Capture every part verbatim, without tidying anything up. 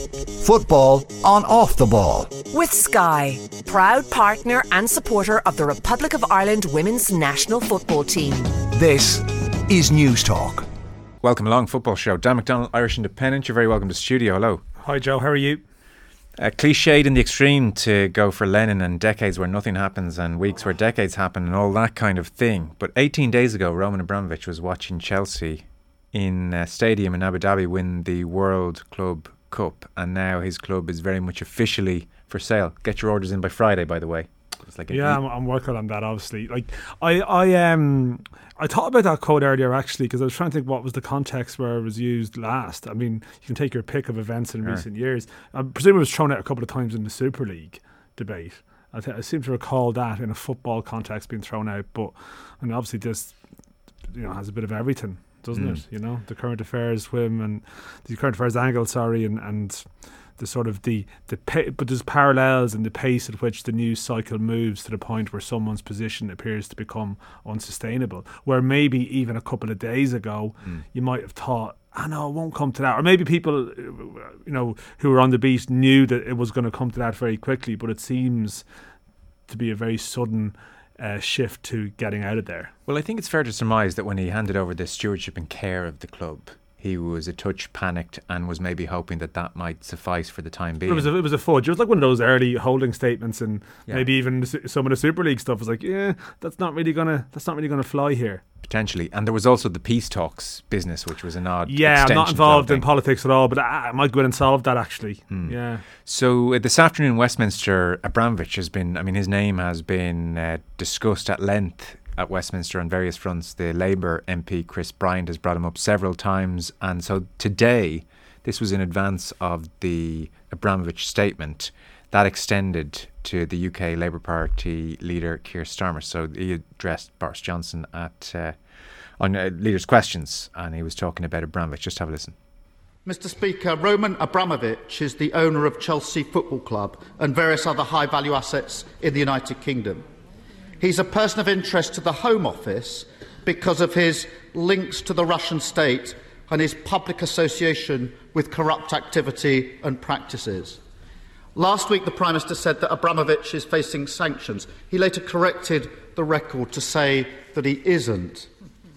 Football on Off the Ball. With Sky, proud partner and supporter of the Republic of Ireland women's national football team. This is News Talk. Welcome along, Football Show. Dan McDonald, Irish Independent. You're very welcome to the studio. Hello. Hi Joe, how are you? Uh, cliched in the extreme to go for Lenin and decades where nothing happens and weeks where decades happen and all that kind of thing. But eighteen days ago, Roman Abramovich was watching Chelsea in a stadium in Abu Dhabi win the World Club Cup, and now his club is very much officially for sale. Get your orders in by Friday, by the way. It's like yeah, I'm, I'm working on that. Obviously, like I, I, um, I thought about that quote earlier actually because I was trying to think what was the context where it was used last. I mean, you can take your pick of events in yeah. recent years. I presume it was thrown out a couple of times in the Super League debate. I, th- I seem to recall that in a football context being thrown out, but and obviously this, you know, has a bit of everything, doesn't mm. it? You know, the current affairs whim and the current affairs angle, sorry, and and. the sort of the the pa- but there's parallels in the pace at which the news cycle moves to the point where someone's position appears to become unsustainable, where maybe even a couple of days ago mm. you might have thought, I know it won't come to that, or maybe people, you know, who were on the beat knew that it was going to come to that very quickly, but it seems to be a very sudden uh, shift to getting out of there. Well, I think it's fair to surmise that when he handed over the stewardship and care of the club, he was a touch panicked and was maybe hoping that that might suffice for the time being. It was a, it was a fudge. It was like one of those early holding statements, and yeah. maybe even some of the Super League stuff was like, yeah, that's not really gonna that's not really gonna fly here. Potentially, and there was also the peace talks business, which was an odd. Yeah, I'm not involved in politics at all, but I, I might go in and solve that actually. Mm. Yeah. So uh, this afternoon in Westminster, Abramovich has been. I mean, his name has been uh, discussed at length at Westminster on various fronts. The Labour M P Chris Bryant has brought him up several times, and so today, this was in advance of the Abramovich statement that extended to the U K Labour Party leader Keir Starmer. So he addressed Boris Johnson at uh, on uh, leaders' questions, and he was talking about Abramovich. Just have a listen. Mister Speaker, Roman Abramovich is the owner of Chelsea Football Club and various other high-value assets in the United Kingdom. He's a person of interest to the Home Office because of his links to the Russian state and his public association with corrupt activity and practices. Last week, the Prime Minister said that Abramovich is facing sanctions. He later corrected the record to say that he isn't.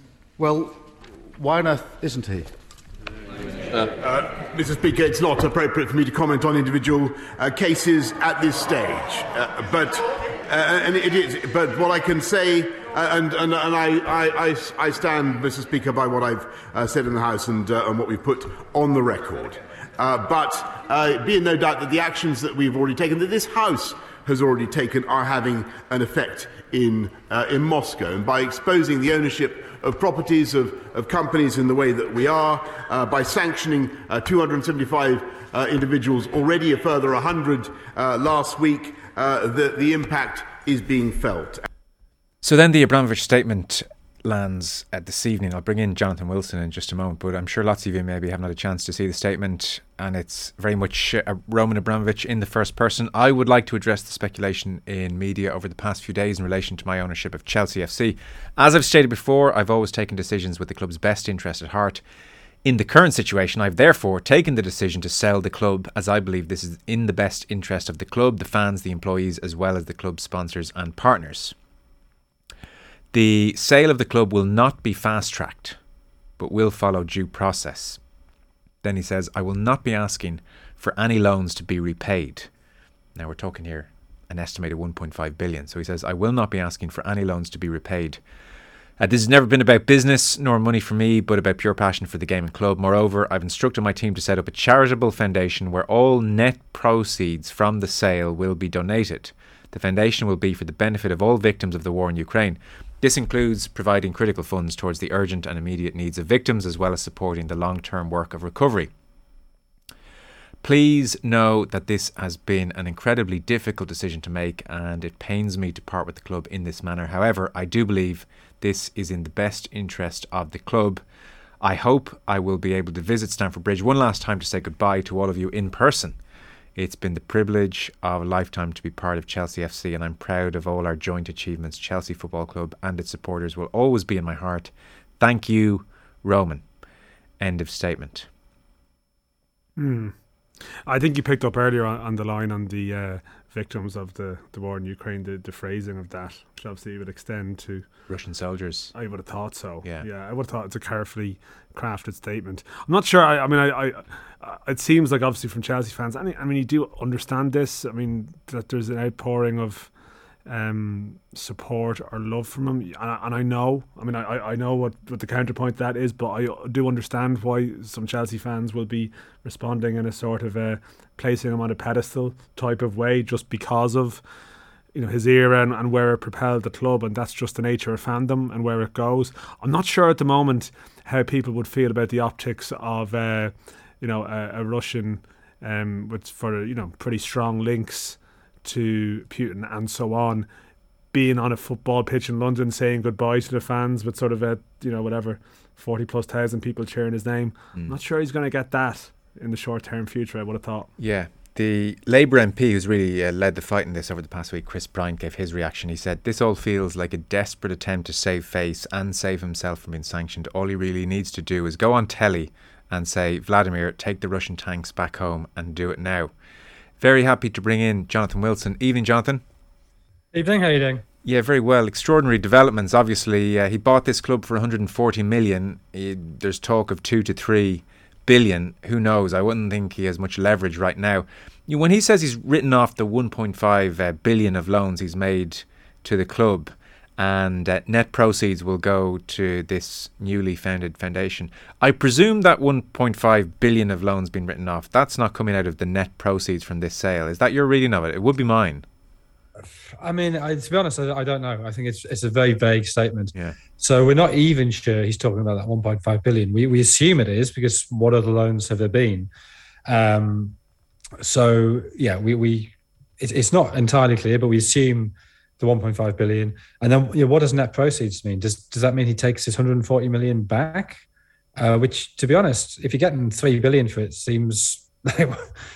Well, why on earth isn't he? Uh, uh, Mister Speaker, it's not appropriate for me to comment on individual uh, cases at this stage, uh, but uh, and it is. But what I can say, uh, and and, and I, I, I stand, Mister Speaker, by what I've uh, said in the House and, uh, and what we've put on the record. Uh, but uh, be in no doubt that the actions that we've already taken, that this House has already taken, are having an effect in uh, in Moscow, and by exposing the ownership of properties of, of companies in the way that we are, uh, by sanctioning uh, two hundred seventy-five uh, individuals, already a further one hundred uh, last week, uh, the, the impact is being felt. So then the Abramovich statement lands at this evening. I'll bring in Jonathan Wilson in just a moment, but I'm sure lots of you maybe haven't had a chance to see the statement, and it's very much uh, Roman Abramovich in the first person. I would like to address the speculation in media over the past few days in relation to my ownership of Chelsea F C. As I've stated before, I've always taken decisions with the club's best interest at heart. In the current situation, I've therefore taken the decision to sell the club, as I believe this is in the best interest of the club, the fans, the employees, as well as the club's sponsors and partners. The sale of the club will not be fast-tracked, but will follow due process. Then he says, I will not be asking for any loans to be repaid. Now we're talking here an estimated one point five billion. So he says, I will not be asking for any loans to be repaid. Uh, this has never been about business nor money for me, but about pure passion for the game and club. Moreover, I've instructed my team to set up a charitable foundation where all net proceeds from the sale will be donated. The foundation will be for the benefit of all victims of the war in Ukraine. This includes providing critical funds towards the urgent and immediate needs of victims, as well as supporting the long-term work of recovery. Please know that this has been an incredibly difficult decision to make, and it pains me to part with the club in this manner. However, I do believe this is in the best interest of the club. I hope I will be able to visit Stamford Bridge one last time to say goodbye to all of you in person. It's been the privilege of a lifetime to be part of Chelsea F C, and I'm proud of all our joint achievements. Chelsea Football Club and its supporters will always be in my heart. Thank you, Roman. End of statement. Hmm. I think you picked up earlier on, on the line on the uh, victims of the, the war in Ukraine, the, the phrasing of that, which obviously would extend to Russian soldiers. I would have thought so. Yeah, yeah. I would have thought it's a carefully crafted statement. I'm not sure. I, I mean, I, I, I, it seems like obviously from Chelsea fans. I mean, I mean, you do understand this. I mean, that there's an outpouring of um, support or love from him, and I, and I know. I mean, I, I know what, what the counterpoint to that is, but I do understand why some Chelsea fans will be responding in a sort of a placing him on a pedestal type of way, just because of, you know, his era and, and where it propelled the club, and that's just the nature of fandom and where it goes. I'm not sure at the moment how people would feel about the optics of, uh, you know, a, a Russian um, with for you know pretty strong links to Putin and so on, being on a football pitch in London saying goodbye to the fans with sort of a, you know, whatever, forty plus thousand people cheering his name. Mm. I'm not sure he's going to get that in the short term future, I would have thought. Yeah. The Labour M P who's really uh, led the fight in this over the past week, Chris Bryant, gave his reaction. He said, "This all feels like a desperate attempt to save face and save himself from being sanctioned. All he really needs to do is go on telly and say, Vladimir, take the Russian tanks back home and do it now." Very happy to bring in Jonathan Wilson. Evening, Jonathan. Evening, how are you doing? Yeah, very well. Extraordinary developments, obviously. Uh, he bought this club for one hundred forty million. He, there's talk of two to three billion. Who knows? I wouldn't think he has much leverage right now. You know, when he says he's written off the one point five uh, billion of loans he's made to the club, and uh, net proceeds will go to this newly founded foundation, I presume that one point five billion of loans being written off, that's not coming out of the net proceeds from this sale. Is that your reading of it? It would be mine. I mean, I, to be honest, I, I don't know. I think it's it's a very vague statement. Yeah. So we're not even sure he's talking about that one point five billion. We we assume it is, because what other loans have there been? Um, so yeah, we we it, it's not entirely clear, but we assume the one point five billion. And then, you know, what does net proceeds mean? Does does that mean he takes his one hundred forty million back? Uh, which, to be honest, if you're getting three billion for it, seems like,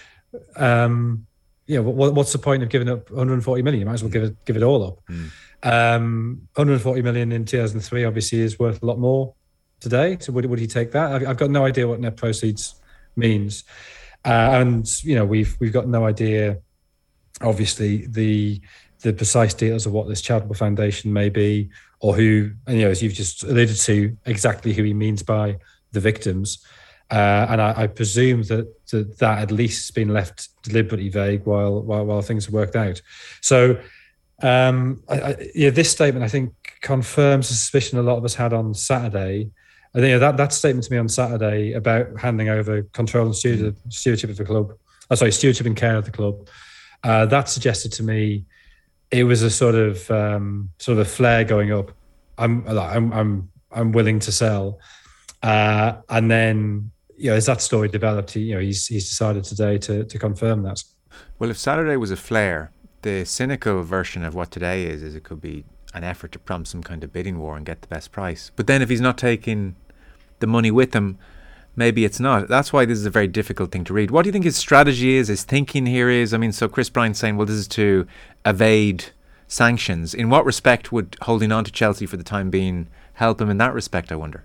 um, you know, what, what's the point of giving up one hundred forty million? You might as well give it give it all up. Mm. Um, one hundred forty million in two thousand three obviously is worth a lot more today. So would would he take that? I've, I've got no idea what net proceeds means, uh, and you know, we've we've got no idea, obviously, the the precise details of what this charitable foundation may be, or who, and, you know, as you've just alluded to, exactly who he means by the victims. Uh, and I, I presume that, that that at least has been left deliberately vague while while, while things are worked out. So, um, I, I, yeah, this statement, I think, confirms the suspicion a lot of us had on Saturday. I think, you know, that, that statement to me on Saturday about handing over control and stewardship, stewardship of the club, oh, sorry, stewardship and care of the club, uh, that suggested to me it was a sort of um, sort of a flare going up. I'm I'm I'm I'm willing to sell, uh, and then, you know, as that story developed, he, you know, he's he's decided today to to confirm that. Well, if Saturday was a flare, the cynical version of what today is is it could be an effort to prompt some kind of bidding war and get the best price. But then if he's not taking the money with him, maybe it's not. That's why this is a very difficult thing to read. What do you think his strategy is, his thinking here is? I mean, so Chris Bryant's saying, well, this is to evade sanctions. In what respect would holding on to Chelsea for the time being help him in that respect, I wonder?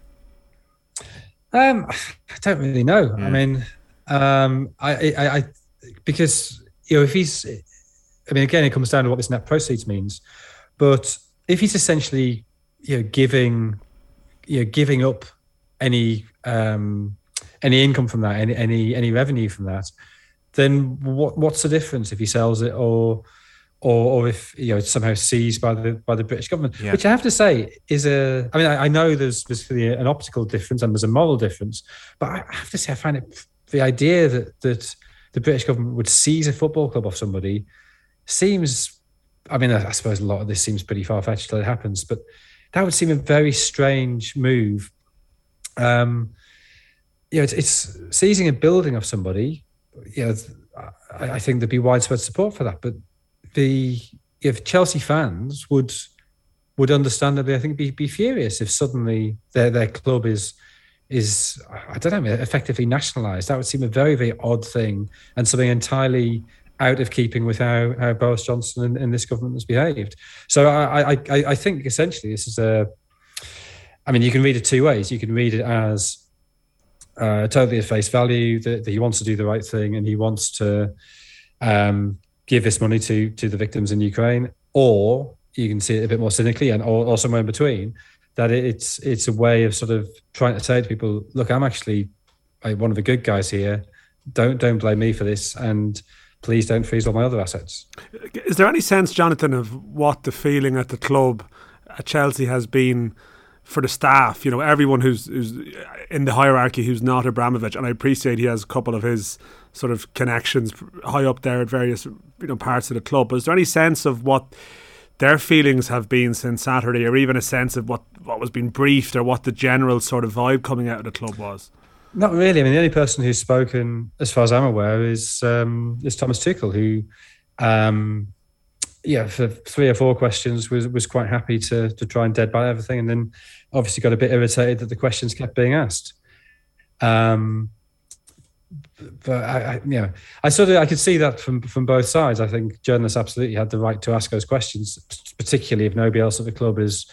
Um, I don't really know. Mm. I mean, um, I, I, I, because, you know, if he's, I mean, again, it comes down to what this net proceeds means. But if he's essentially, you know, giving, you know, giving up any um, any income from that, any any any revenue from that, then what what's the difference if he sells it, or or, or if, you know, it's somehow seized by the by the British government? Yeah. Which I have to say is a. I mean, I, I know there's there's an optical difference and there's a moral difference, but I have to say I find it, the idea that that the British government would seize a football club off somebody seems. I mean, I suppose a lot of this seems pretty far-fetched till it happens, but that would seem a very strange move. Um, you know, it's, it's seizing a building of somebody. You know, I, I think there'd be widespread support for that. But the if Chelsea fans would would understandably, I think, be be furious if suddenly their their club is is I don't know, effectively nationalised. That would seem a very very odd thing, and something entirely out of keeping with how, how Boris Johnson and, and this government has behaved. So I, I I think essentially this is a. I mean, you can read it two ways. You can read it as uh, totally at face value that, that he wants to do the right thing and he wants to um, give this money to to the victims in Ukraine, or you can see it a bit more cynically, and or, or somewhere in between, that it's it's a way of sort of trying to say to people, look, I'm actually like, one of the good guys here. Don't don't blame me for this, and please don't freeze all my other assets. Is there any sense, Jonathan, of what the feeling at the club at Chelsea has been for the staff? You know, everyone who's who's in the hierarchy who's not Abramovich, and I appreciate he has a couple of his sort of connections high up there at various, you know, parts of the club. But is there any sense of what their feelings have been since Saturday, or even a sense of what, what was being briefed, or what the general sort of vibe coming out of the club was? Not really. I mean, the only person who's spoken, as far as I'm aware, is um, is Thomas Tuchel, who, um, yeah, for three or four questions was was quite happy to to try and deadball everything, and then obviously got a bit irritated that the questions kept being asked. Um, but I, I, you know, I sort of I could see that from from both sides. I think journalists absolutely had the right to ask those questions, particularly if nobody else at the club is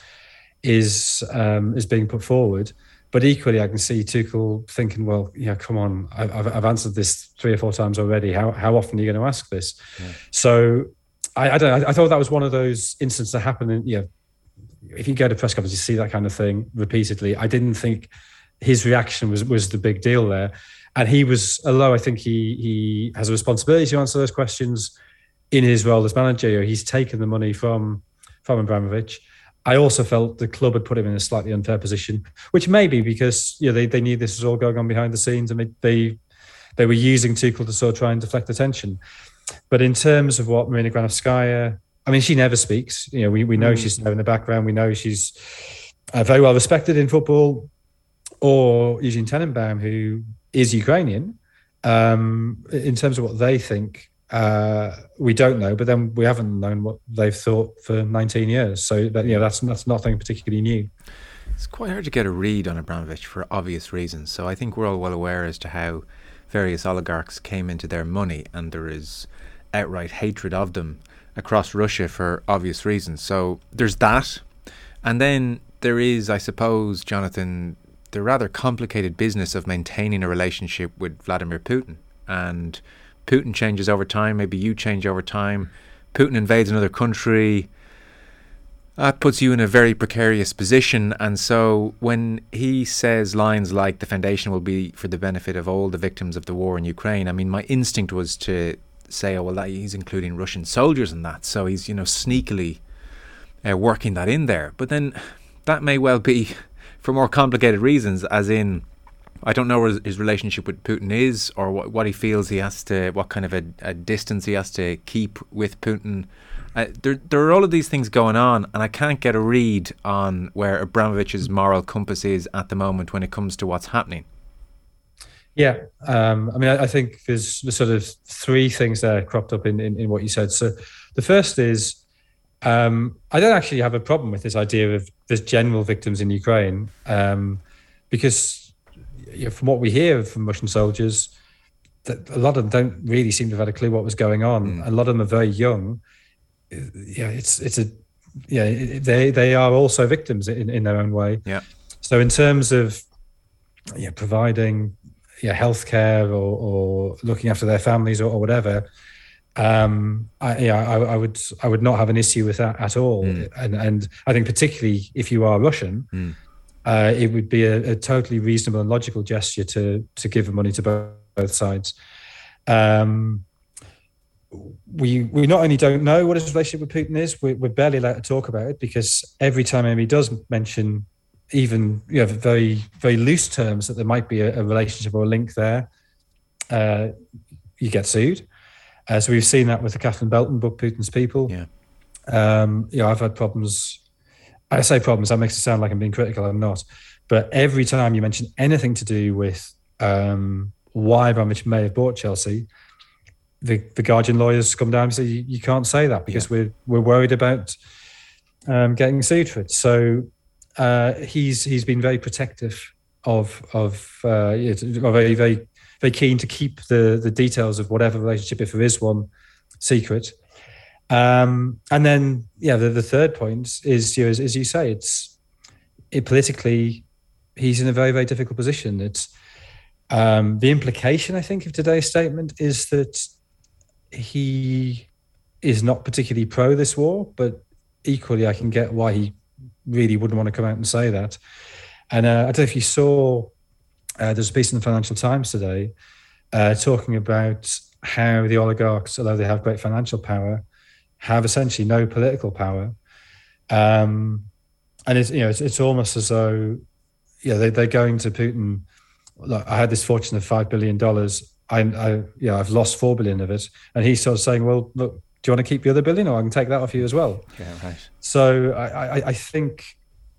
is um, is being put forward. But equally, I can see Tuchel thinking, well, yeah, come on, I've, I've answered this three or four times already. How how often are you going to ask this? Yeah. So I, I don't know. I thought that was one of those instances that happen. In, you know, if you go to press conferences, you see that kind of thing repeatedly. I didn't think his reaction was was the big deal there. And he was, although I think he he has a responsibility to answer those questions in his role as manager, he's taken the money from from Abramovich. I also felt the club had put him in a slightly unfair position, which may be because, you know, they, they knew this was all going on behind the scenes, and they, they they were using Tuchel to sort of try and deflect attention. But in terms of what Marina Granovskaya, I mean, she never speaks. You know, we, we know mm. she's there in the background. We know she's uh, very well respected in football. Or Eugene Tenenbaum, who is Ukrainian. Um, in terms of what they think, uh, we don't know. But then we haven't known what they've thought for nineteen years. So that, you know, that's that's nothing particularly new. It's quite hard to get a read on Abramovich for obvious reasons. So I think we're all well aware as to how various oligarchs came into their money, and there is outright hatred of them across Russia for obvious reasons. So there's that. And then there is, I suppose, Jonathan, the rather complicated business of maintaining a relationship with Vladimir Putin. And Putin changes over time, maybe you change over time. Putin invades another country. That puts you in a very precarious position. And so when he says lines like the foundation will be for the benefit of all the victims of the war in Ukraine, I mean, my instinct was to say, oh, well, that, he's including Russian soldiers in that. So he's, you know, sneakily uh, working that in there. But then that may well be for more complicated reasons, as in, I don't know what his relationship with Putin is, or what, what he feels he has to, what kind of a, a distance he has to keep with Putin. Uh, there, there are all of these things going on, and I can't get a read on where Abramovich's moral compass is at the moment when it comes to what's happening. Yeah, um, I mean, I, I think there's the sort of three things there cropped up in, in, in what you said. So the first is, um, I don't actually have a problem with this idea of there's general victims in Ukraine, um, because you know, from what we hear from Russian soldiers, that a lot of them don't really seem to have had a clue what was going on. Mm. A lot of them are very young. Yeah, it's it's a yeah. They they are also victims in, in their own way. Yeah. So in terms of yeah providing yeah healthcare or or looking after their families or, or whatever, um, I, yeah, I, I would I would not have an issue with that at all. Mm. And and I think particularly if you are Russian, mm. uh, it would be a, a totally reasonable and logical gesture to to give money to both, both sides. Um, We we not only don't know what his relationship with Putin is, we're, we're barely allowed to talk about it, because every time anybody does mention even you know very very loose terms that there might be a, a relationship or a link there, uh, you get sued. Uh, so we've seen that with the Catherine Belton book, Putin's People. Yeah. Um, you know, I've had problems. I say problems. That makes it sound like I'm being critical. I'm not. But every time you mention anything to do with um, why Abramovich may have bought Chelsea, The, the Guardian lawyers come down and say you, you can't say that because yeah. we're we're worried about um, getting sued for it. So uh, he's he's been very protective of of uh, yeah, very very very keen to keep the the details of whatever relationship, if there is one, secret. Um, and then yeah, the, the third point is you know, as, as you say, it's it politically he's in a very very difficult position. It's Um, the implication, I think, of today's statement is that he is not particularly pro this war, but equally I can get why he really wouldn't want to come out and say that. And uh, I don't know if you saw, uh, there's a piece in the Financial Times today uh, talking about how the oligarchs, although they have great financial power, have essentially no political power. Um, and it's, you know, it's, it's almost as though, yeah, they, they're going to Putin, look, I had this fortune of five billion dollars. I, I, yeah, I've lost four billion of it. And he's sort of saying, well, look, do you want to keep the other billion, or I can take that off you as well? Yeah, right. So I, I, I think,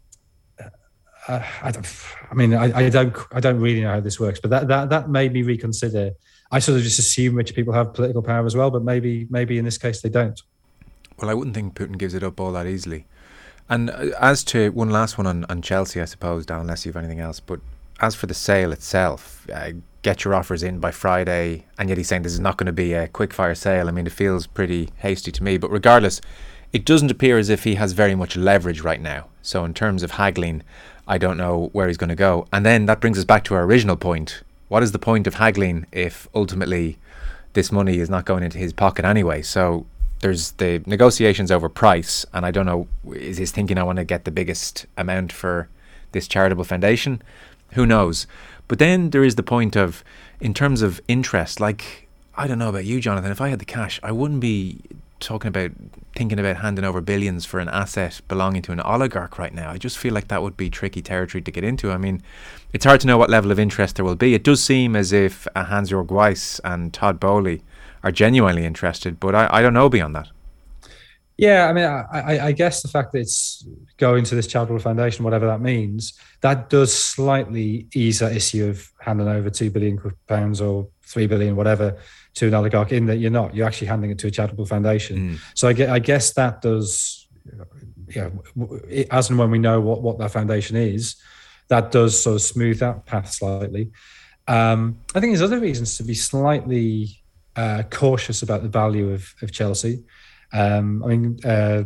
uh, I, don't, I mean, I, I don't, I don't really know how this works, but that, that, that made me reconsider. I sort of just assume rich people have political power as well, but maybe, maybe in this case they don't. Well, I wouldn't think Putin gives it up all that easily. And as to one last one on, on Chelsea, I suppose, Dan, unless you have anything else, but as for the sale itself, uh, get your offers in by Friday, and yet he's saying this is not going to be a quick fire sale. I mean, it feels pretty hasty to me, but regardless, it doesn't appear as if he has very much leverage right now. So in terms of haggling, I don't know where he's going to go. And then that brings us back to our original point. What is the point of haggling if ultimately this money is not going into his pocket anyway? So there's the negotiations over price, and I don't know, is his thinking I want to get the biggest amount for this charitable foundation? Who knows? But then there is the point of, in terms of interest, like, I don't know about you, Jonathan, if I had the cash, I wouldn't be talking about thinking about handing over billions for an asset belonging to an oligarch right now. I just feel like that would be tricky territory to get into. I mean, it's hard to know what level of interest there will be. It does seem as if uh, Hans-Jörg Weiss and Todd Bowley are genuinely interested, but I, I don't know beyond that. Yeah, I mean, I, I, I guess the fact that it's going to this charitable foundation, whatever that means, that does slightly ease that issue of handing over two billion pounds or three billion, whatever, to an oligarch, in that you're not, you're actually handing it to a charitable foundation. Mm. So I, get, I guess that does, you know, as and when we know what, what that foundation is, that does sort of smooth that path slightly. Um, I think there's other reasons to be slightly uh, cautious about the value of, of Chelsea. Um, I mean, uh,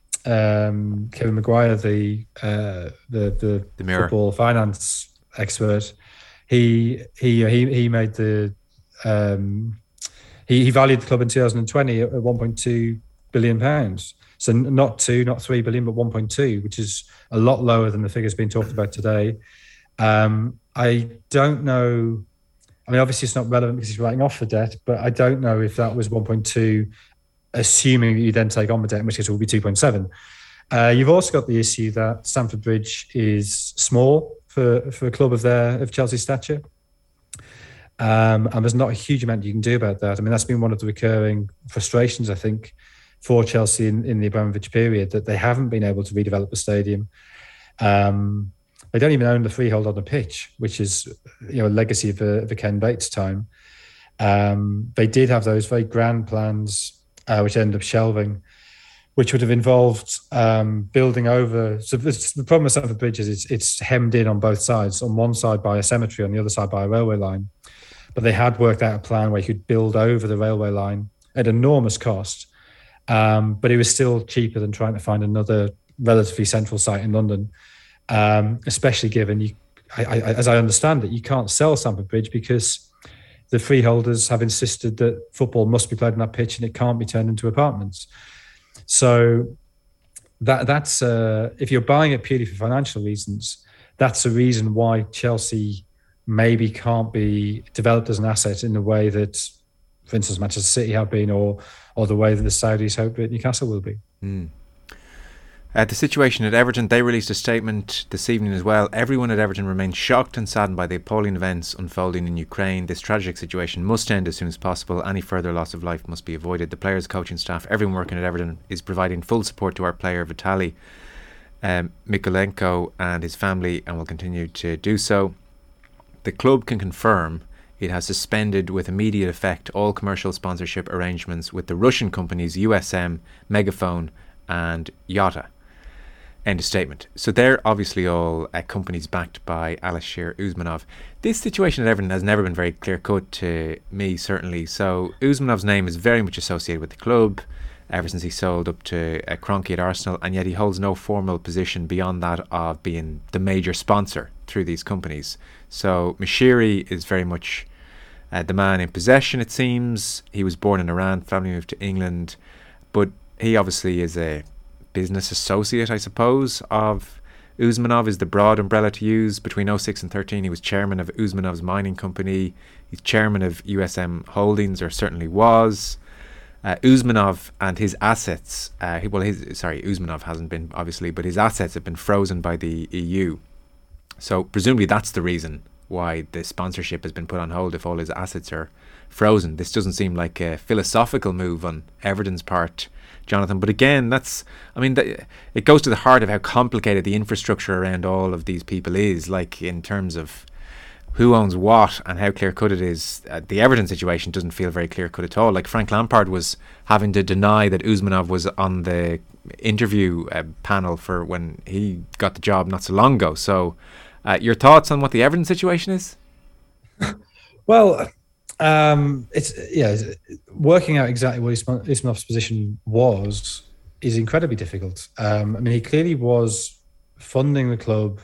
um, Kevin Maguire, the uh, the the, the football finance expert, he he he he made the um, he, he valued the club in two thousand twenty at one point two billion pounds. So not two, not three billion, but one point two, which is a lot lower than the figures being talked about today. Um, I don't know. I mean, obviously it's not relevant because he's writing off the debt, but I don't know if that was one point two. Assuming you then take on the debt, in which case it will be two point seven. Uh, you've also got the issue that Stamford Bridge is small for, for a club of their of Chelsea's stature. Um, and there's not a huge amount you can do about that. I mean, that's been one of the recurring frustrations, I think, for Chelsea in, in the Abramovich period, that they haven't been able to redevelop the stadium. Um, they don't even own the freehold on the pitch, which is, you know, a legacy of, uh, of the Ken Bates time. Um, they did have those very grand plans, Uh, which ended up shelving, which would have involved um, building over. So the problem with Stamford Bridge is it's, it's hemmed in on both sides. On one side by a cemetery, on the other side by a railway line. But they had worked out a plan where you could build over the railway line at enormous cost, um, but it was still cheaper than trying to find another relatively central site in London, um, especially given, you, I, I, as I understand it, you can't sell Stamford Bridge because the freeholders have insisted that football must be played on that pitch and it can't be turned into apartments. So that that's uh, if you're buying it purely for financial reasons, that's a reason why Chelsea maybe can't be developed as an asset in the way that, for instance, Manchester City have been, or or the way that the Saudis hope that Newcastle will be. Mm. Uh, the situation at Everton, they released a statement this evening as well. Everyone at Everton remains shocked and saddened by the appalling events unfolding in Ukraine. This tragic situation must end as soon as possible. Any further loss of life must be avoided. The players, coaching staff, everyone working at Everton is providing full support to our player Vitaly um, Mykolenko and his family, and will continue to do so. The club can confirm it has suspended with immediate effect all commercial sponsorship arrangements with the Russian companies U S M, Megaphone and Yota. End of statement. So they're obviously all uh, companies backed by Alisher Usmanov. This situation at Everton has never been very clear cut to me, certainly. So Usmanov's name is very much associated with the club ever since he sold up to uh, Kroenke at Arsenal, and yet he holds no formal position beyond that of being the major sponsor through these companies. So Moshiri is very much uh, the man in possession, it seems. He was born in Iran, family moved to England, but he obviously is a business associate, I suppose, of Usmanov, is the broad umbrella to use. Between oh six and thirteen, he was chairman of Usmanov's mining company. He's chairman of U S M Holdings, or certainly was. Uh, Usmanov and his assets, uh, he, well, his sorry, Usmanov hasn't been, obviously, but his assets have been frozen by the E U. So presumably that's the reason why the sponsorship has been put on hold if all his assets are frozen. This doesn't seem like a philosophical move on Everton's part, Jonathan. But again, that's, I mean, th- it goes to the heart of how complicated the infrastructure around all of these people is, like in terms of who owns what and how clear-cut it is. Uh, the Everton situation doesn't feel very clear-cut at all. Like Frank Lampard was having to deny that Usmanov was on the interview uh, panel for when he got the job not so long ago. So uh, your thoughts on what the Everton situation is? Well, um, it's yeah, working out exactly what Usmanov's position was is incredibly difficult. Um, I mean, he clearly was funding the club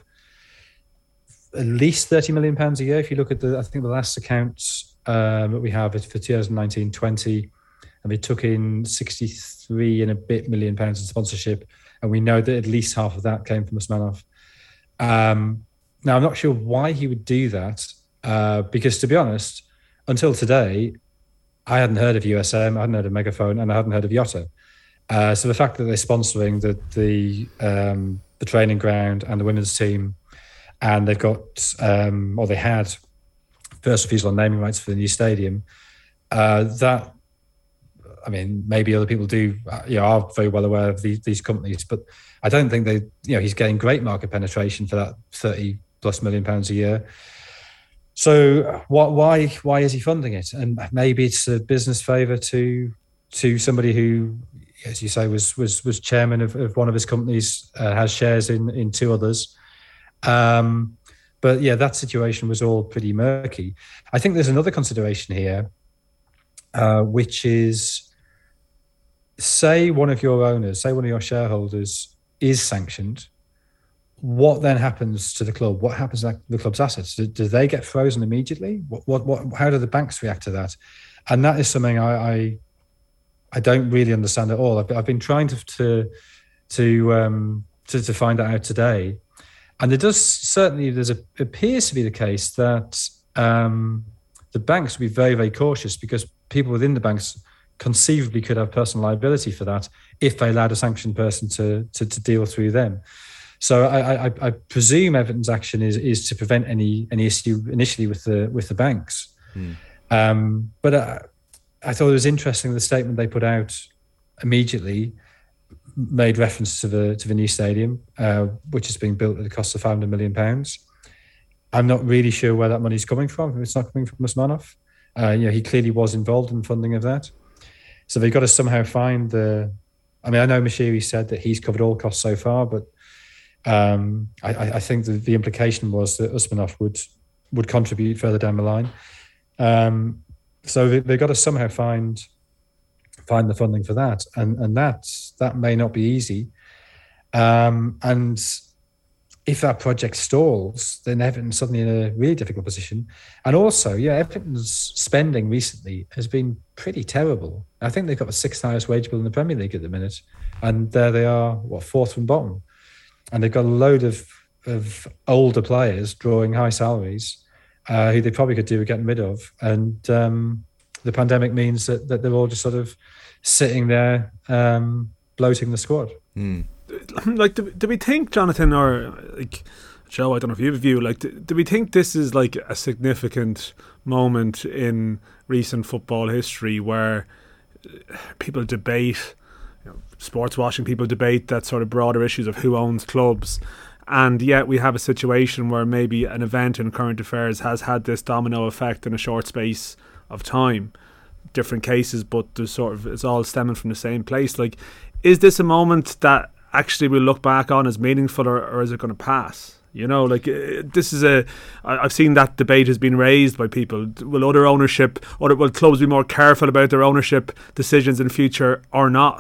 at least thirty million pounds a year. If you look at the, I think the last accounts um, that we have is for twenty nineteen twenty, and they took in sixty-three and a bit million pounds in sponsorship, and we know that at least half of that came from Usmanov. Um, now, I'm not sure why he would do that, uh, because to be honest, until today, I hadn't heard of U S M, I hadn't heard of Megaphone, and I hadn't heard of Yotta. Uh, so the fact that they're sponsoring the the um, the training ground and the women's team, and they've got, um, or they had, first refusal on naming rights for the new stadium. Uh, that, I mean, maybe other people do, uh, you know, are very well aware of these, these companies, but I don't think they, you know, he's getting great market penetration for that thirty plus million pounds a year. So what, why, why is he funding it? And maybe it's a business favour to to somebody who, as you say, was was was chairman of, of one of his companies, uh, has shares in in two others. Um, but yeah, that situation was all pretty murky. I think there's another consideration here, uh, which is, say one of your owners, say one of your shareholders is sanctioned. What then happens to the club? What happens to the club's assets? Do, do they get frozen immediately? What, what, what, how do the banks react to that? And that is something I, I, I don't really understand at all. I've, I've been trying to to to, um, to to find that out today. And there does certainly, there's a, appears to be the case that um, the banks will be very, very cautious, because people within the banks conceivably could have personal liability for that if they allowed a sanctioned person to to, to deal through them. So I, I, I presume Everton's action is is to prevent any any issue initially with the with the banks. Hmm. Um, but I, I thought it was interesting, the statement they put out immediately made reference to the to the new stadium, uh, which is being built at the cost of five hundred million pounds. I'm not really sure where that money's coming from. It's not coming from Usmanov. Uh, you know, he clearly was involved in funding of that. So they've got to somehow find the. I mean, I know Moshiri said that he's covered all costs so far, but um, I, I think the, the implication was that Usmanov would would contribute further down the line. Um, so they, they've got to somehow find. find the funding for that, and and that that may not be easy. Um, and if that project stalls, then Everton's suddenly in a really difficult position. And also, yeah, Everton's spending recently has been pretty terrible. I think they've got the sixth highest wage bill in the Premier League at the minute, and there they are, what, fourth from bottom, and they've got a load of of older players drawing high salaries, uh, who they probably could do with getting rid of, and um, the pandemic means that, that they're all just sort of sitting there um, bloating the squad. Mm. Like, do, do we think, Jonathan, or like Joe, I don't know if you have a view, like, do, do we think this is like a significant moment in recent football history where people debate, you know, sports washing, people debate that sort of broader issues of who owns clubs, and yet we have a situation where maybe an event in current affairs has had this domino effect in a short space of time? Different cases, but there's sort of, it's all stemming from the same place. Like, is this a moment that actually we'll look back on as meaningful, or, or is it going to pass? You know, like, uh, this is a, I, I've seen that debate has been raised by people. Will other ownership, or will clubs be more careful about their ownership decisions in future or not?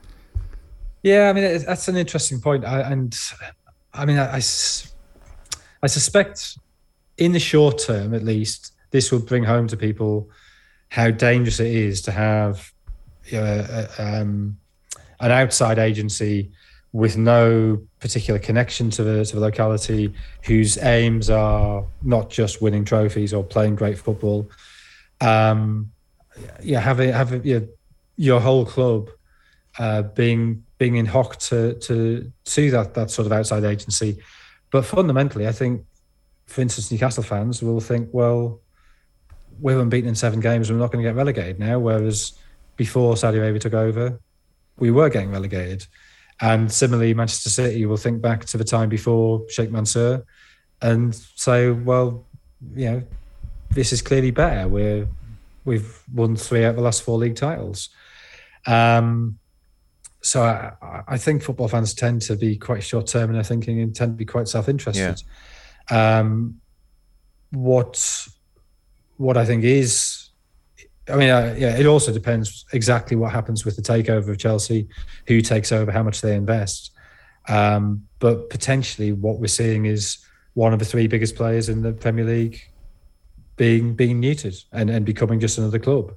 Yeah, I mean, that's an interesting point. I, and I mean, I, I, I suspect in the short term, at least, this will bring home to people how dangerous it is to have you know, a, um, an outside agency with no particular connection to the to the locality, whose aims are not just winning trophies or playing great football. Um, yeah, having having you know, your whole club uh, being being in hock to to to that that sort of outside agency, but fundamentally, I think, for instance, Newcastle fans will think, well, we haven't beaten in seven games, we're not going to get relegated now. Whereas before Saudi Arabia took over, we were getting relegated. And similarly, Manchester City will think back to the time before Sheikh Mansour and say, well, you know, this is clearly better. We're, we've won three out of the last four league titles. Um, so I, I think football fans tend to be quite short-term in their thinking and tend to be quite self-interested. Yeah. Um, what, what I think is... I mean, uh, yeah, it also depends exactly what happens with the takeover of Chelsea, who takes over, how much they invest. Um, but potentially what we're seeing is one of the three biggest players in the Premier League being being neutered and, and becoming just another club.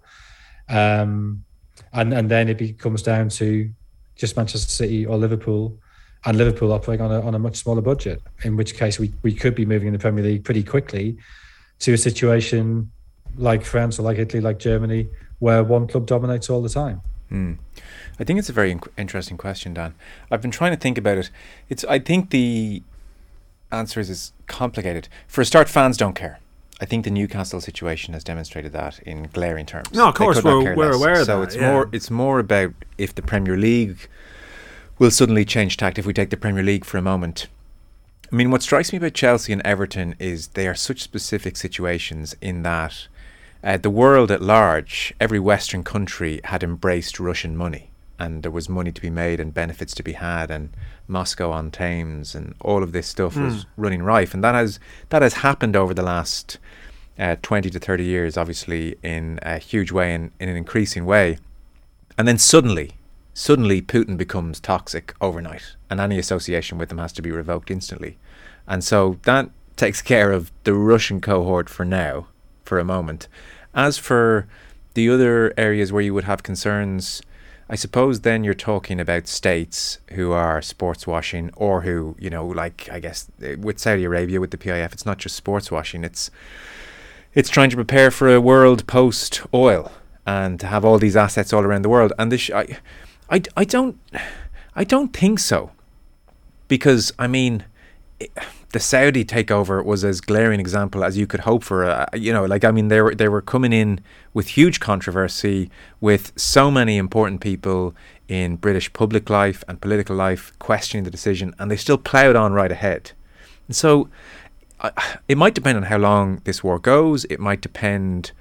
Um, and, and then it becomes down to just Manchester City or Liverpool, and Liverpool operating on a, on a much smaller budget, in which case we, we could be moving in the Premier League pretty quickly to a situation like France or like Italy, like Germany, where one club dominates all the time. Hmm. I think it's a very inc- interesting question, Dan. I've been trying to think about it. It's. I think the answer is, is complicated. For a start, fans don't care. I think the Newcastle situation has demonstrated that in glaring terms. No, of course, we're, we're aware of so that. it's yeah. more. It's more about if the Premier League will suddenly change tact. If we take the Premier League for a moment. I mean, what strikes me about Chelsea and Everton is they are such specific situations in that Uh, the world at large, every Western country had embraced Russian money, and there was money to be made and benefits to be had, and Moscow on Thames and all of this stuff mm. was running rife, and that has that has happened over the last uh, twenty to thirty years, obviously in a huge way and in an increasing way. And then suddenly, suddenly Putin becomes toxic overnight, and any association with him has to be revoked instantly. And so that takes care of the Russian cohort for now, for a moment. As for the other areas where you would have concerns, I suppose then you're talking about states who are sports washing, or who, you know, like, I guess with Saudi Arabia, with the P I F, it's not just sports washing, it's it's trying to prepare for a world post oil and to have all these assets all around the world. And this, I, I, I don't, I don't think so, because I mean, it, the Saudi takeover was as glaring example as you could hope for. Uh, you know, like, I mean, they were they were coming in with huge controversy, with so many important people in British public life and political life questioning the decision, and they still ploughed on right ahead. And so uh, it might depend on how long this war goes. It might depend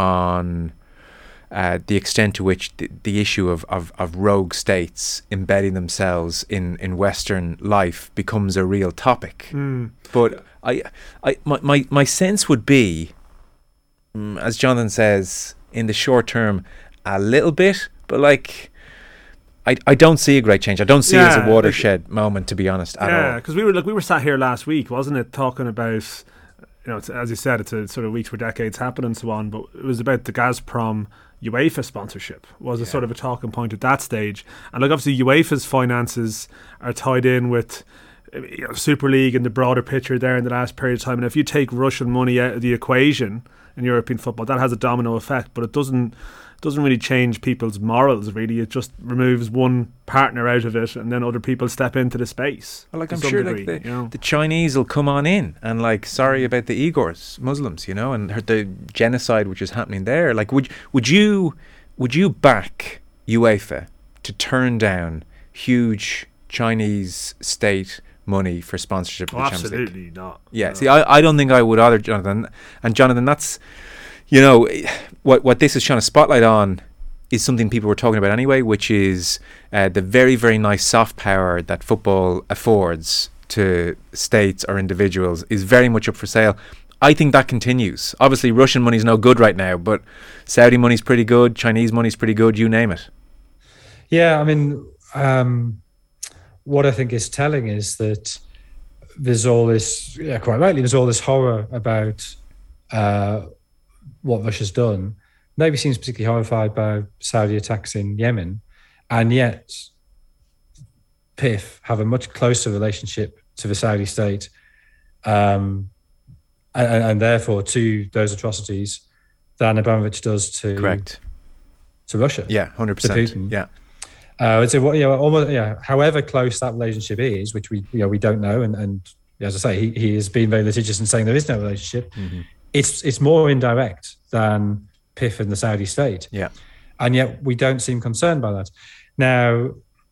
on uh, the extent to which the, the issue of, of, of rogue states embedding themselves in, in Western life becomes a real topic. Mm. But I, I, my, my, my sense would be, um, as Jonathan says, in the short term, a little bit, but like, I, I don't see a great change. I don't see yeah, it as a watershed like, moment, to be honest, at yeah, all. Yeah, because we were like we were sat here last week, wasn't it, talking about, you know, it's, as you said, it's a sort of weeks where decades happen and so on, but it was about the Gazprom UEFA sponsorship was a yeah. sort of a talking point at that stage. And like, obviously UEFA's finances are tied in with, you know, Super League and the broader picture there in the last period of time. And if you take Russian money out of the equation in European football, that has a domino effect, but it doesn't doesn't really change people's morals, really. It just removes one partner out of it, and then other people step into the space. Well, like, I'm sure degree, like the, you know? the Chinese will come on in and like, sorry about the Uyghurs, Muslims, you know, and the genocide which is happening there. Like, would would you would you back UEFA to turn down huge Chinese state money for sponsorship of oh, the Champions League? Absolutely not. Yeah, no. see, I, I don't think I would either, Jonathan. And Jonathan, that's, you know, what what this is trying to spotlight on is something people were talking about anyway, which is uh, the very, very nice soft power that football affords to states or individuals is very much up for sale. I think that continues. Obviously, Russian money's no good right now, but Saudi money's pretty good, Chinese money's pretty good, you name it. Yeah, I mean, um, what I think is telling is that there's all this, yeah, quite rightly, there's all this horror about uh, what Russia's done. Nobody seems particularly horrified by Saudi attacks in Yemen, and yet P I F have a much closer relationship to the Saudi state, um, and, and therefore to those atrocities than Abramovich does to Correct. to Russia. Yeah, one hundred percent. Putin. Yeah. Uh, it's a, you know, almost, yeah, however close that relationship is, which we, you know, we don't know, and, and as I say, he, he has been very litigious in saying there is no relationship. Mm-hmm. It's it's more indirect than P I F and the Saudi state. Yeah, and yet we don't seem concerned by that. Now,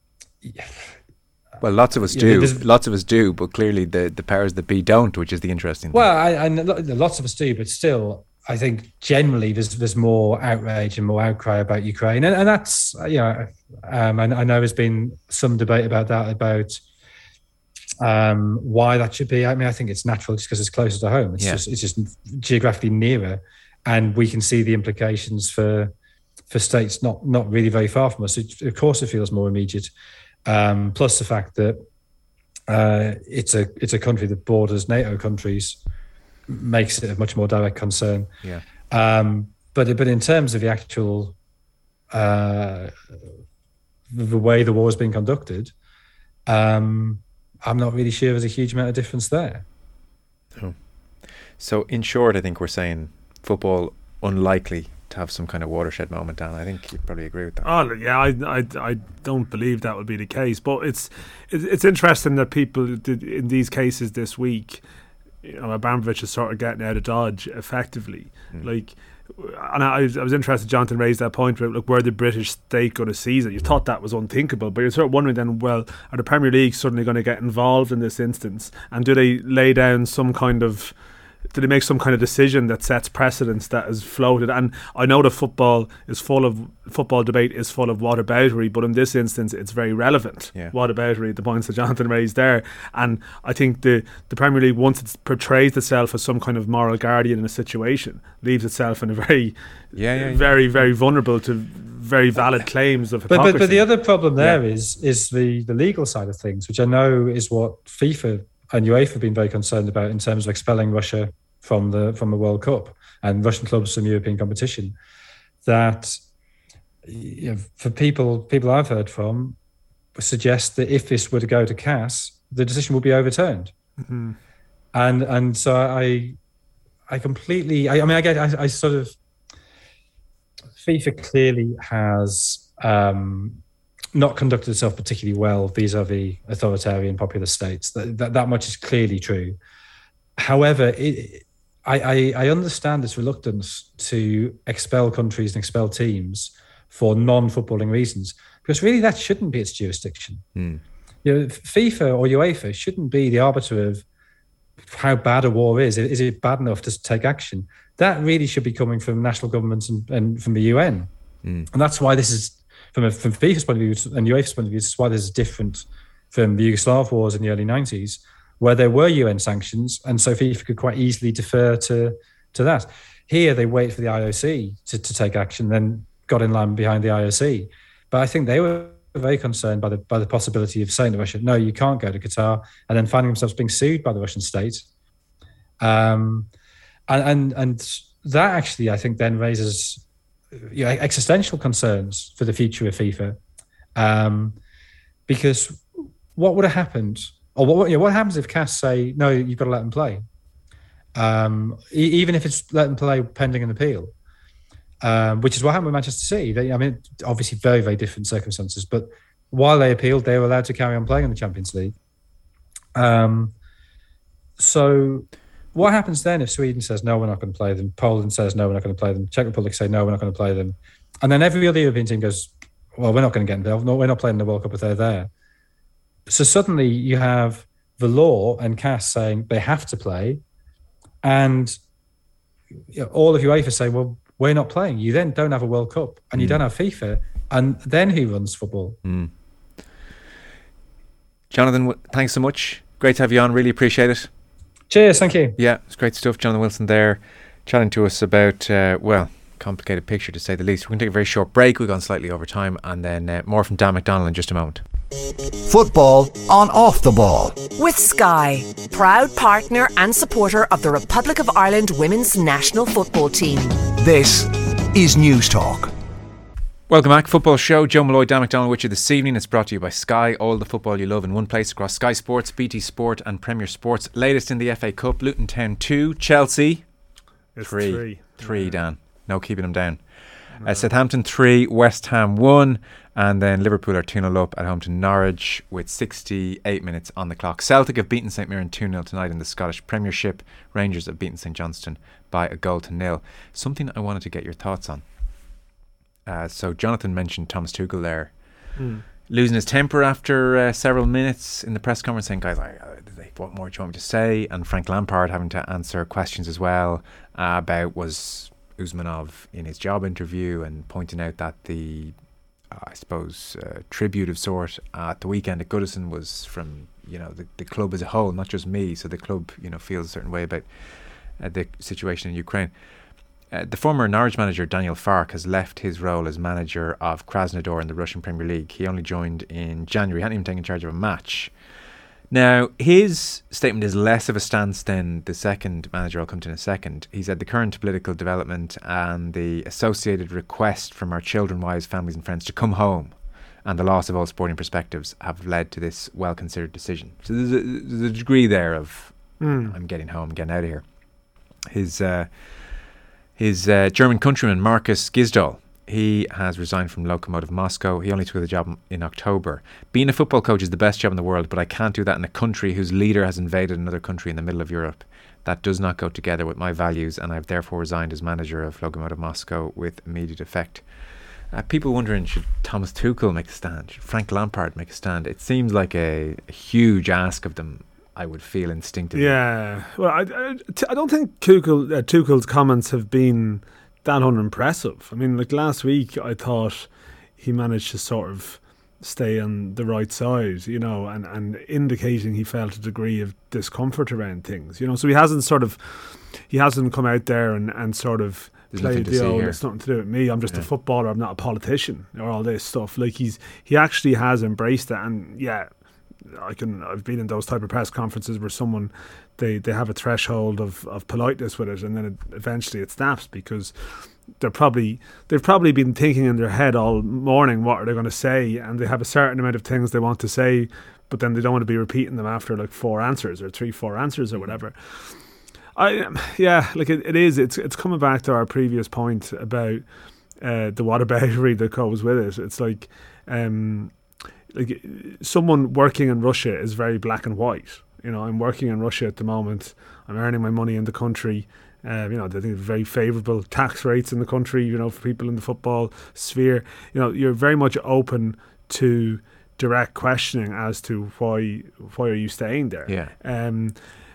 well, lots of us do. Yeah, lots of us do, but clearly the, the powers that be don't, which is the interesting thing. Well, I, and lots of us do, but still, I think generally there's there's more outrage and more outcry about Ukraine, and, and that's, you know, um, I, I know there's been some debate about that, about um, why that should be. I mean, I think it's natural just because it's closer to home. It's yeah. just it's just geographically nearer, and we can see the implications for for states not not really very far from us. It, of course, it feels more immediate. Um, plus the fact that uh, it's a it's a country that borders NATO countries makes it a much more direct concern. Yeah. Um, but but in terms of the actual uh, the way the war is being conducted, um, I'm not really sure there's a huge amount of difference there. Oh. So in short, I think we're saying football unlikely to have some kind of watershed moment, Dan. I think you probably agree with that. Oh yeah, I, I, I don't believe that would be the case. But it's it's, it's interesting that people did, in these cases this week, you know, Abramovich is sort of getting out of Dodge effectively. Mm. Like, and I, I was interested, Jonathan raised that point about, look, where the British state going to seize it. You thought that was unthinkable, but you're sort of wondering then, well, are the Premier League suddenly going to get involved in this instance? And do they lay down some kind of, do they make some kind of decision that sets precedents that is floated? And I know the football is full of, football debate is full of whataboutery, but in this instance, it's very relevant. Yeah. Whataboutery, the points that Jonathan raised there. And I think the, the Premier League, once it portrays itself as some kind of moral guardian in a situation, leaves itself in a very, yeah, yeah, yeah. very, very vulnerable to very valid claims of hypocrisy. But, but, but the other problem there yeah. is is the, the legal side of things, which I know is what FIFA and UEFA have been very concerned about in terms of expelling Russia from the from the World Cup and Russian clubs from European competition. That, you know, for people people I've heard from suggest that if this were to go to C A S, the decision will be overturned. Mm-hmm. And and so I I completely I, I mean I get I, I sort of FIFA clearly has um, not conducted itself particularly well vis-a-vis authoritarian popular states. That that, that much is clearly true. However, it, I, I, I understand this reluctance to expel countries and expel teams for non-footballing reasons, because really that shouldn't be its jurisdiction. Mm. You know, FIFA or UEFA shouldn't be the arbiter of how bad a war is. Is it bad enough to take action? That really should be coming from national governments and, and from the U N. Mm. And that's why this is, from a, from FIFA's point of view and UEFA's point of view, this is why this is different from the Yugoslav wars in the early nineties, where there were U N sanctions, and so FIFA could quite easily defer to to that. Here, they wait for the I O C to, to take action, then got in line behind the I O C. But I think they were very concerned by the by the possibility of saying to Russia, no, you can't go to Qatar, and then finding themselves being sued by the Russian state. Um, and, and and that actually, I think, then raises, you know, existential concerns for the future of FIFA. Um, because what would have happened, or what you know, what happens if C A S say, no, you've got to let them play, um, e- even if it's let them play pending an appeal, um, which is what happened with Manchester City. They, I mean, obviously very, very different circumstances, but while they appealed, they were allowed to carry on playing in the Champions League. Um, so what happens then if Sweden says, no, we're not going to play them, Poland says, no, we're not going to play them, Czech Republic say, no, we're not going to play them, and then every other European team goes, well, we're not going to get involved, no, we're not playing the World Cup if they're there. So suddenly you have the law and C A S saying they have to play, and you know, all of UEFA say, well, we're not playing. You then don't have a World Cup, and mm. you don't have FIFA, and then who runs football? Mm. Jonathan, thanks so much. Great to have you on. Really appreciate it. Cheers, thank you. Yeah, it's great stuff. Jonathan Wilson there, chatting to us about, uh, well, complicated picture to say the least. We're going to take a very short break. We've gone slightly over time, and then uh, more from Dan McDonnell in just a moment. Football on Off the Ball. With Sky, proud partner and supporter of the Republic of Ireland women's national football team. This is News Talk. Welcome back, Football Show. Joe Malloy, Dan McDonald with you this evening. It's brought to you by Sky. All the football you love in one place across Sky Sports, B T Sport and Premier Sports. Latest in the F A Cup, Luton Town two, Chelsea It's three. three. Three, Yeah. Dan. No keeping them down. Uh, Southampton three, West Ham one, and then Liverpool are two nil up at home to Norwich with sixty-eight minutes on the clock. Celtic have beaten St Mirren two nil tonight in the Scottish Premiership. Rangers have beaten St Johnstone by a goal to nil. Something I wanted to get your thoughts on. Uh, so Jonathan mentioned Thomas Tuchel there, Mm. losing his temper after uh, several minutes in the press conference, saying, guys, I, uh, what more do you want me to say? And Frank Lampard having to answer questions as well uh, about was Usmanov in his job interview, and pointing out that the, uh, I suppose, uh, tribute of sort at the weekend at Goodison was from, you know, the, the club as a whole, not just me. So the club, you know, feels a certain way about uh, the situation in Ukraine. Uh, the former Norwich manager Daniel Farke has left his role as manager of Krasnodar in the Russian Premier League. He only joined in January, he hadn't even taken charge of a match. Now, his statement is less of a stance than the second manager I'll come to in a second. He said the current political development and the associated request from our children, wives, families and friends to come home and the loss of all sporting perspectives have led to this well-considered decision. So there's a, there's a degree there of Mm. I'm getting home, getting out of here. His... Uh, His uh, German countryman Markus Gisdol, he has resigned from Lokomotiv Moscow. He only took the job in October. Being a football coach is the best job in the world, but I can't do that in a country whose leader has invaded another country in the middle of Europe. That does not go together with my values, and I've therefore resigned as manager of Lokomotiv Moscow with immediate effect. Uh, people wondering, should Thomas Tuchel make a stand? Should Frank Lampard make a stand? It seems like a, a huge ask of them, I would feel instinctively. Yeah, well, I, I, I don't think Tuchel, uh, Tuchel's comments have been that unimpressive. I mean, like last week, I thought he managed to sort of stay on the right side, you know, and, and indicating he felt a degree of discomfort around things, you know. So he hasn't sort of, he hasn't come out there and, and sort of There's played nothing to the see old, here. it's nothing to do with me, I'm just Yeah. a footballer, I'm not a politician, or all this stuff. Like he's, he actually has embraced it, and yeah, I can. I've been in those type of press conferences where someone they, they have a threshold of, of politeness with it, and then it, eventually it snaps because they're probably they've probably been thinking in their head all morning what are they going to say, and they have a certain amount of things they want to say, but then they don't want to be repeating them after like four answers or three four answers or whatever. I yeah, like it, it is. It's it's coming back to our previous point about uh, the whataboutery that goes with it. It's like. Um, Like someone working in Russia is very black and white. You know, I'm working in Russia at the moment. I'm earning my money in the country. Uh, you know, they think very favourable tax rates in the country. You know, for people in the football sphere. You know, you're very much open to direct questioning as to why why are you staying there. Yeah. Um,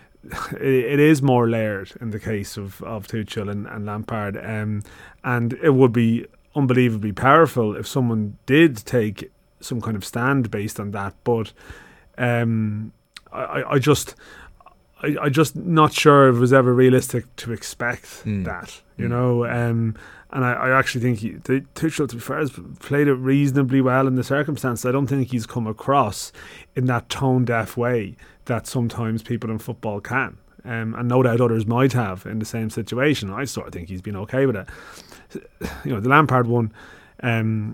it, it is more layered in the case of of Tuchel and, and Lampard. Um, and it would be unbelievably powerful if someone did take some kind of stand based on that, but um, I, I just, I, I just not sure if it was ever realistic to expect Mm. that, you Mm. know. Um, and I, I actually think he, the, Tuchel, to be fair, has played it reasonably well in the circumstances. I don't think he's come across in that tone deaf way that sometimes people in football can. Um, and no doubt others might have in the same situation. I sort of think he's been okay with it. You know, the Lampard one. Um,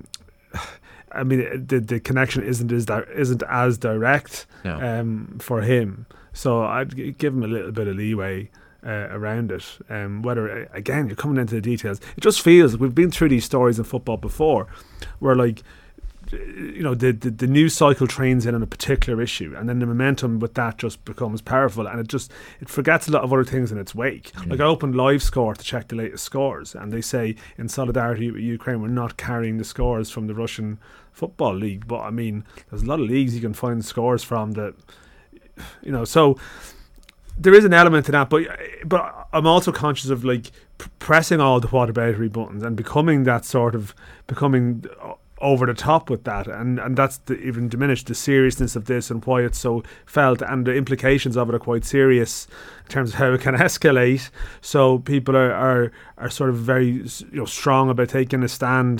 I mean, the the connection isn't as di- isn't as direct No. um, for him, so I'd g- give him a little bit of leeway uh, around it. Um, whether again, you're coming into the details, it just feels we've been through these stories in football before, where like, you know, the, the the news cycle trains in on a particular issue, and then the momentum with that just becomes powerful, and it just it forgets a lot of other things in its wake. Mm. Like I opened LiveScore to check the latest scores, and they say in solidarity with Ukraine, we're not carrying the scores from the Russian Football League. But I mean, there's a lot of leagues you can find scores from that, you know. So there is an element to that, but but I'm also conscious of like p- pressing all the whataboutery buttons and becoming that sort of becoming over the top with that, and and that's the, even diminished the seriousness of this and why it's so felt, and the implications of it are quite serious in terms of how it can escalate. So people are are, are sort of very, you know, strong about taking a stand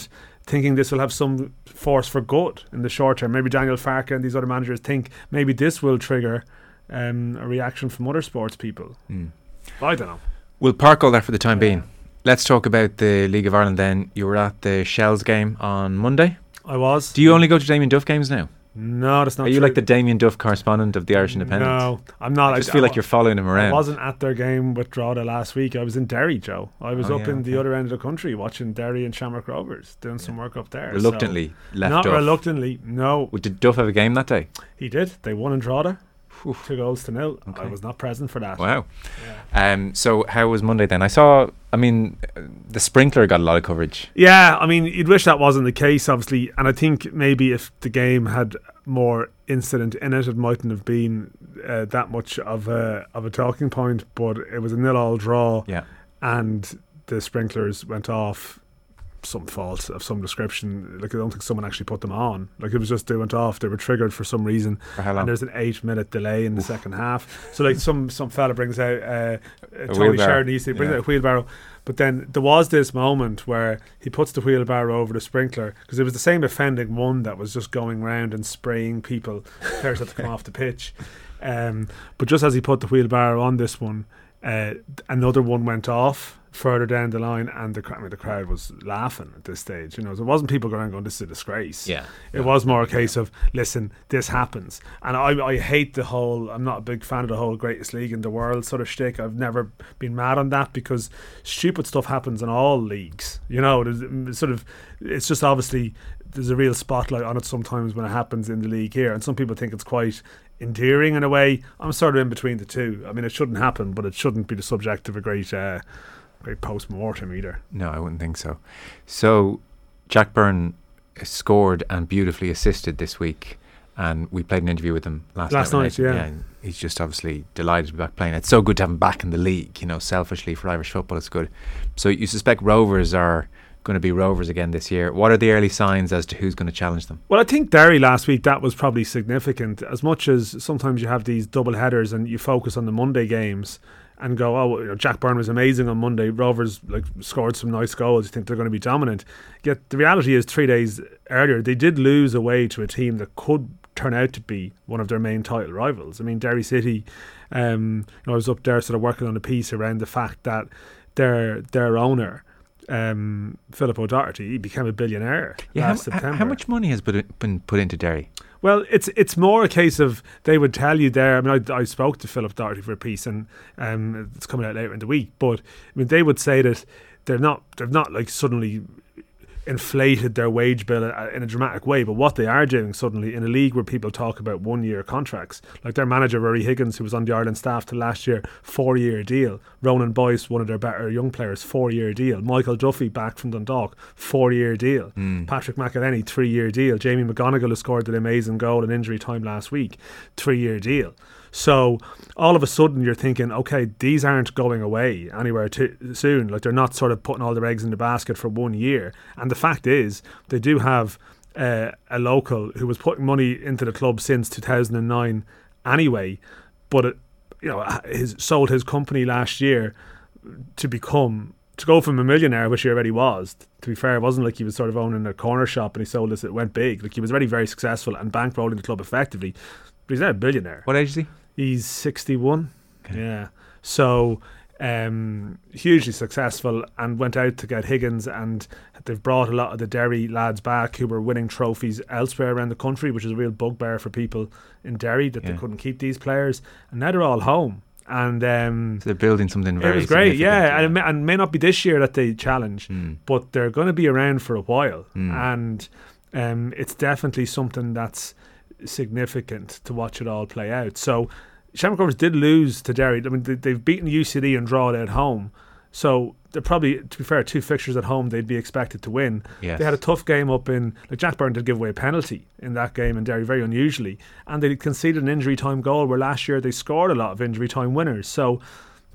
thinking this will have some force for good in the short term. Maybe Daniel Farke and these other managers think maybe this will trigger um, a reaction from other sports people. Mm. I don't know. We'll park all that for the time yeah. being. Let's talk about the League of Ireland then. You were at the Shells game on Monday. I was. Do you only go to Damien Duff games now? No, that's not Are you true. like the Damien Duff correspondent of the Irish Independent? No, I'm not. I just I, feel I, like you're following him around. I wasn't at their game with Drogheda last week. I was in Derry, Joe. I was oh, up yeah, in okay. the other end of the country watching Derry and Shamrock Rovers, doing yeah. some work up there. Reluctantly so, left Not Duff. reluctantly, no. Well, did Duff have a game that day? He did. They won in Drogheda. Two goals to nil. Okay. I was not present for that. Wow. Yeah. Um. So how was Monday then? I saw. I mean, the sprinkler got a lot of coverage. Yeah. I mean, you'd wish that wasn't the case, obviously. And I think maybe if the game had more incident in it, it mightn't have been uh, that much of a of a talking point. But it was a nil-all draw. Yeah. And the sprinklers went off. Some fault of some description. Like I don't think someone actually put them on. Like it was just they went off. They were triggered for some reason. For how long? And there's an eight minute delay in the Oof. second half. So like some some fella brings out uh, a Tony wheelbarrow. Sheridan. He brings yeah. out a wheelbarrow. But then there was this moment where he puts the wheelbarrow over the sprinkler because it was the same offending one that was just going round and spraying people. Players had to come off the pitch. Um, but just as he put the wheelbarrow on this one, uh, another one went off further down the line, and the, I mean, the crowd was laughing at this stage. You know, so it wasn't people going going, "This is a disgrace." Yeah, it yeah. was more a case of, "Listen, this happens." And I, I hate the whole. I'm not a big fan of the whole greatest league in the world sort of shtick. I've never been mad on that because stupid stuff happens in all leagues. You know, there's sort of. It's just obviously there's a real spotlight on it sometimes when it happens in the league here, and some people think it's quite endearing in a way. I'm sort of in between the two. I mean, it shouldn't happen, but it shouldn't be the subject of a great. Uh, Great post-mortem either. No, I wouldn't think so. So Jack Byrne scored and beautifully assisted this week, and we played an interview with him last, last night. night, yeah. yeah and he's just obviously delighted to be back playing. It's so good to have him back in the league, you know, selfishly for Irish football, it's good. So you suspect Rovers are going to be Rovers again this year. What are the early signs as to who's going to challenge them? Well, I think Derry last week, that was probably significant. As much as sometimes you have these double headers and you focus on the Monday games and go, oh, you know, Jack Byrne was amazing on Monday. Rovers like scored some nice goals. You think they're going to be dominant. Yet the reality is, three days earlier, they did lose away to a team that could turn out to be one of their main title rivals. I mean, Derry City. Um, you know, I was up there sort of working on a piece around the fact that their their owner, um, Philip O'Doherty, he became a billionaire yeah, last how, September. How much money has been put into Derry? Well, it's it's more a case of they would tell you there. I mean, I, I spoke to Philip Doherty for a piece, and um, it's coming out later in the week. But I mean, they would say that they're not they've not like suddenly inflated their wage bill in a dramatic way, but what they are doing suddenly in a league where people talk about one year contracts, like their manager Rory Higgins, who was on the Ireland staff till last year, four year deal. Ronan Boyce, one of their better young players, four year deal. Michael Duffy, back from Dundalk, four year deal. mm. Patrick McElhenney, three year deal. Jamie McGonigal, who scored an amazing goal in injury time last week, three year deal. So all of a sudden you're thinking, okay, these aren't going away anywhere too soon. Like they're not sort of putting all their eggs in the basket for one year. And the fact is, they do have uh, a local who was putting money into the club since two thousand nine anyway, but it, you know, his sold his company last year to become to go from a millionaire, which he already was. To be fair, it wasn't like he was sort of owning a corner shop and he sold this. It went big. Like he was already very successful and bankrolling the club effectively. But he's now a billionaire. What age is he? He's sixty-one. Okay. Yeah. So um, hugely successful, and went out to get Higgins, and they've brought a lot of the Derry lads back who were winning trophies elsewhere around the country, which is a real bugbear for people in Derry that yeah. they couldn't keep these players, and now they're all home. And um, so they're building something very. It was great, yeah, yeah. And, it may, and it may not be this year that they challenge, mm. but they're going to be around for a while, mm. and um, it's definitely something that's significant to watch it all play out. So Shamrock Rovers did lose to Derry. I mean, they, they've beaten U C D and drawn at home, so they're probably, to be fair, two fixtures at home they'd be expected to win. Yes. They had a tough game up in, like Jack Byrne did give away a penalty in that game in Derry, very unusually, and they conceded an injury time goal where last year they scored a lot of injury time winners. So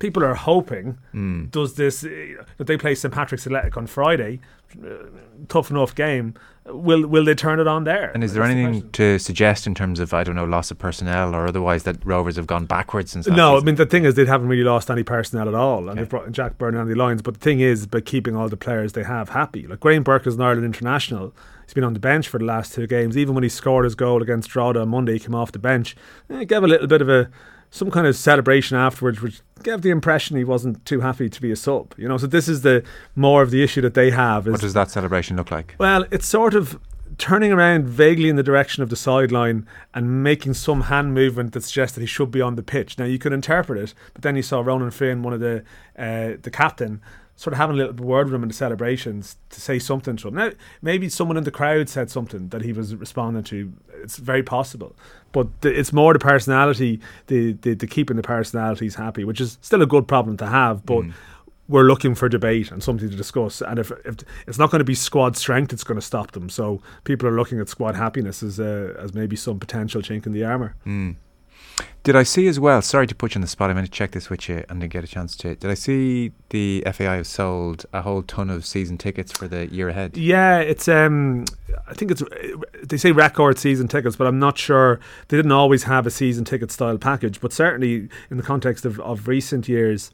people are hoping, Mm. does this, uh, that they play Saint Patrick's Athletic on Friday, uh, tough enough game, will will they turn it on there? And is there That's the anything question. to suggest in terms of, I don't know, loss of personnel or otherwise that Rovers have gone backwards since last No, I season? mean, the thing is they haven't really lost any personnel at all, and Okay. they've brought in Jack Byrne on the lines. But the thing is, by keeping all the players they have happy, like Graham Burke is an Ireland international. He's been on the bench for the last two games. Even when he scored his goal against Drogheda on Monday, he came off the bench. He gave a little bit of a some kind of celebration afterwards, which gave the impression he wasn't too happy to be a sub. You know, so this is the more of the issue that they have. Is, What does that celebration look like? well, it's sort of turning around vaguely in the direction of the sideline and making some hand movement that suggests that he should be on the pitch. Now, you could interpret it, but then you saw Ronan Finn, one of the uh, the captain, sort of having a little word with him in the celebrations to say something to him. Now, maybe someone in the crowd said something that he was responding to. It's very possible. But the, it's more the personality, the, the, the keeping the personalities happy, which is still a good problem to have, but Mm. we're looking for debate and something to discuss. And if, if it's not going to be squad strength, it's going to stop them. So people are looking at squad happiness as uh, as maybe some potential chink in the armour. Mm. Did I see as well, sorry to put you on the spot, I meant to check this with you and didn't get a chance to. Did I see the F A I have sold a whole ton of season tickets for the year ahead? Yeah, it's um, I think it's they say record season tickets, but I'm not sure. They didn't always have a season ticket style package, but certainly in the context of, of recent years,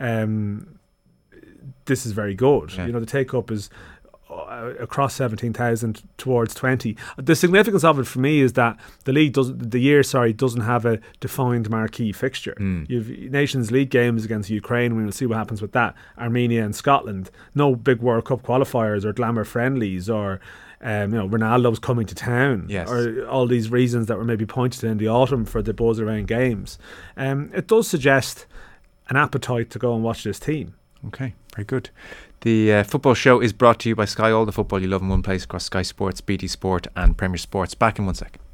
um, this is very good. Yeah. You know, the take up is uh, across seventeen thousand towards twenty. The significance of it for me is that the league doesn't, the year sorry, doesn't have a defined marquee fixture. Mm. You've Nations League games against Ukraine. We will see what happens with that. Armenia and Scotland. No big World Cup qualifiers or glamour friendlies or. Um, you know, Ronaldo's coming to town, Yes. or all these reasons that were maybe pointed to in the autumn for the buzz around games. Um, it does suggest an appetite to go and watch this team. Okay, very good. The uh, football show is brought to you by Sky. All the football you love in one place across Sky Sports, B T Sport and Premier Sports. Back in one sec.